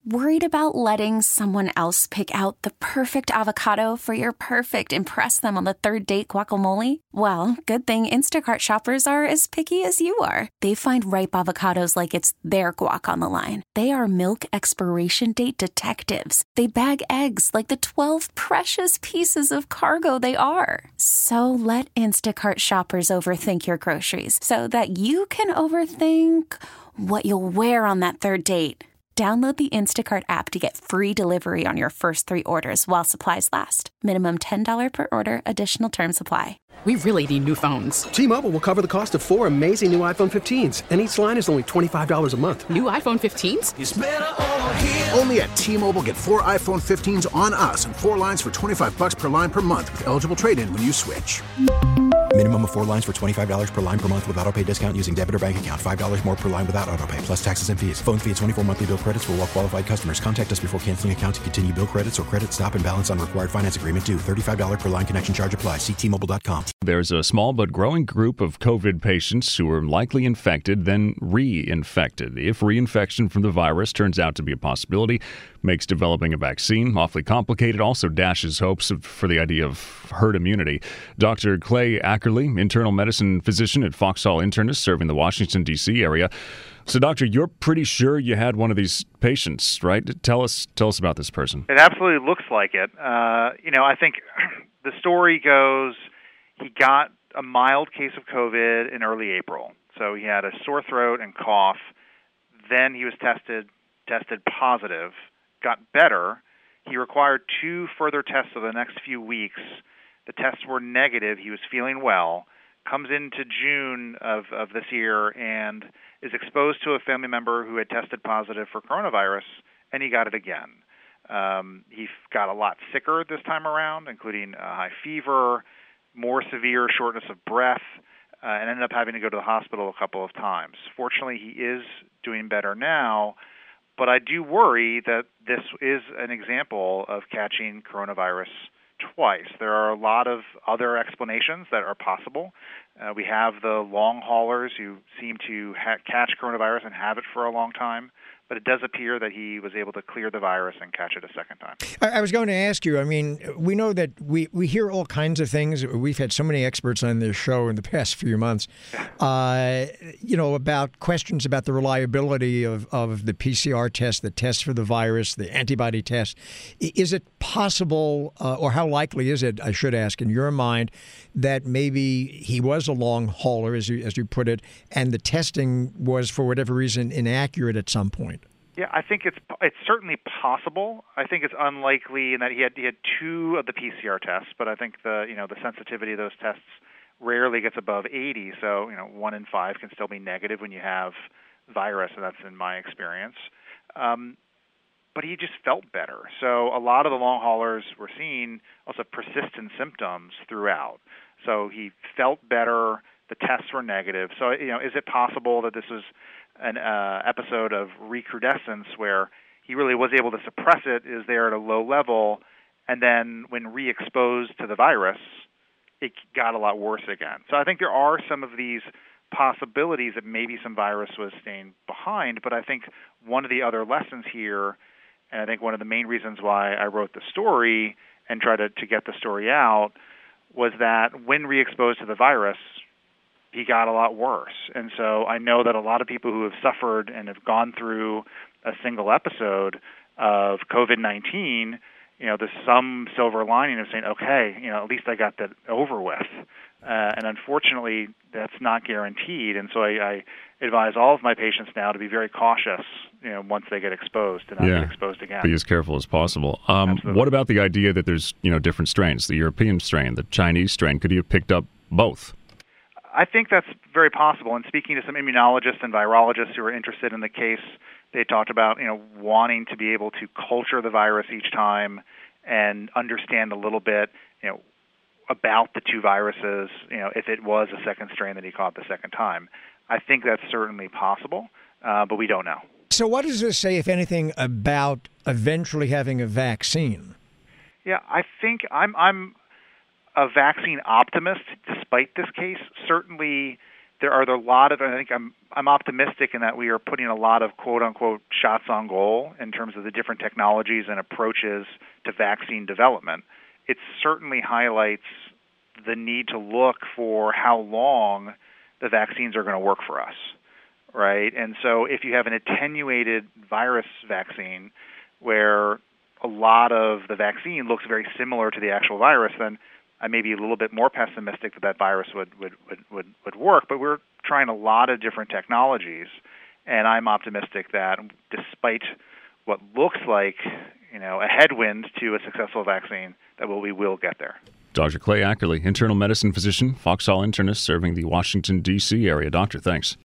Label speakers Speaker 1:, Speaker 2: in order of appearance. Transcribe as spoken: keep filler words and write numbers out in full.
Speaker 1: Worried about letting someone else pick out the perfect avocado for your perfect impress them on the third date guacamole? Well, good thing Instacart shoppers are as picky as you are. They find ripe avocados like it's their guac on the line. They are milk expiration date detectives. They bag eggs like the twelve precious pieces of cargo they are. So let Instacart shoppers overthink your groceries so that you can overthink what you'll wear on that third date. Download the Instacart app to get free delivery on your first three orders while supplies last. Minimum ten dollars per order. Additional terms apply.
Speaker 2: We really need new phones.
Speaker 3: T-Mobile will cover the cost of four amazing new iPhone fifteens, and each line is only twenty-five dollars a month.
Speaker 2: New iPhone fifteens?
Speaker 4: It's better over here.
Speaker 5: Only at T-Mobile, get four iPhone fifteens on us and four lines for twenty-five dollars per line per month with eligible trade-in when you switch.
Speaker 6: Minimum of four lines for twenty-five dollars per line per month with autopay discount using debit or bank account. five dollars more per line without autopay, plus taxes and fees. Phone fee at twenty-four monthly bill credits for well-qualified customers. Contact us before canceling account to continue bill credits or credit stop and balance on required finance agreement due. thirty-five dollars per line connection charge applies. See T Mobile dot com.
Speaker 7: There's a small but growing group of COVID patients who are likely infected, then reinfected. If reinfection from the virus turns out to be a possibility, makes developing a vaccine awfully complicated, also dashes hopes of, for the idea of herd immunity. Doctor Clay Ackerley, internal medicine physician at Foxhall Internist, serving the Washington, D C area. So, doctor, you're pretty sure you had one of these patients, right? Tell us, tell us about this person.
Speaker 8: It absolutely looks like it. Uh, you know, I think the story goes he got a mild case of COVID in early April. So he had a sore throat and cough. Then he was tested, tested positive, got better. He required two further tests over the next few weeks. The tests were negative. He was feeling well. Comes into June of, of this year and is exposed to a family member who had tested positive for coronavirus, and he got it again. Um, he got a lot sicker this time around, including a high fever, more severe shortness of breath, uh, and ended up having to go to the hospital a couple of times. Fortunately, he is doing better now, but I do worry that this is an example of catching coronavirus twice. There are a lot of other explanations that are possible. Uh, we have the long haulers who seem to ha- catch coronavirus and have it for a long time, but it does appear that he was able to clear the virus and catch it a second time.
Speaker 9: I, I was going to ask you, I mean, we know that we, we hear all kinds of things. We've had so many experts on this show in the past few months, uh, you know, about questions about the reliability of, of the P C R test, the test for the virus, the antibody test. Is it possible, uh, or how likely is it, I should ask, in your mind, that maybe he was a long hauler, as you, as you put it, and the testing was, for whatever reason, inaccurate at some point?
Speaker 8: Yeah, I think it's it's certainly possible. I think it's unlikely in that he had he had two of the P C R tests, but I think the you know the sensitivity of those tests rarely gets above eighty. So you know one in five can still be negative when you have virus, and that's in my experience. Um, but he just felt better. So a lot of the long haulers were seeing also persistent symptoms throughout. So he felt better. The tests were negative. So you know, is it possible that this was an uh, episode of recrudescence where he really was able to suppress it, is there at a low level, and then when re-exposed to the virus, it got a lot worse again. So I think there are some of these possibilities that maybe some virus was staying behind, but I think one of the other lessons here, and I think one of the main reasons why I wrote the story and tried to, to get the story out, was that when re-exposed to the virus, he got a lot worse. And so I know that a lot of people who have suffered and have gone through a single episode of COVID nineteen, you know, there's some silver lining of saying, okay, you know, at least I got that over with. Uh, and unfortunately, that's not guaranteed. And so I, I advise all of my patients now to be very cautious, you know, once they get exposed, to not
Speaker 7: yeah.
Speaker 8: get exposed again.
Speaker 7: Be as careful as possible. Um, what about the idea that there's, you know, different strains, the European strain, the Chinese strain? Could he have picked up both?
Speaker 8: I think that's very possible. And speaking to some immunologists and virologists who are interested in the case, they talked about, you know, wanting to be able to culture the virus each time and understand a little bit, you know, about the two viruses, you know, if it was a second strain that he caught the second time. I think that's certainly possible, uh, but we don't know.
Speaker 9: So what does this say, if anything, about eventually having a vaccine?
Speaker 8: Yeah, I think I'm I'm a vaccine optimist despite this case. Certainly there are a lot of, I think I'm I'm optimistic in that we are putting a lot of quote-unquote shots on goal in terms of the different technologies and approaches to vaccine development. It certainly highlights the need to look for how long the vaccines are going to work for us, right? And so if you have an attenuated virus vaccine where a lot of the vaccine looks very similar to the actual virus, then I may be a little bit more pessimistic that that virus would, would, would, would, would work. But we're trying a lot of different technologies, and I'm optimistic that despite what looks like, you know, a headwind to a successful vaccine, that we'll, we will get there.
Speaker 7: Doctor Clay Ackerley, internal medicine physician, Foxhall internist serving the Washington, D C area. Doctor, thanks.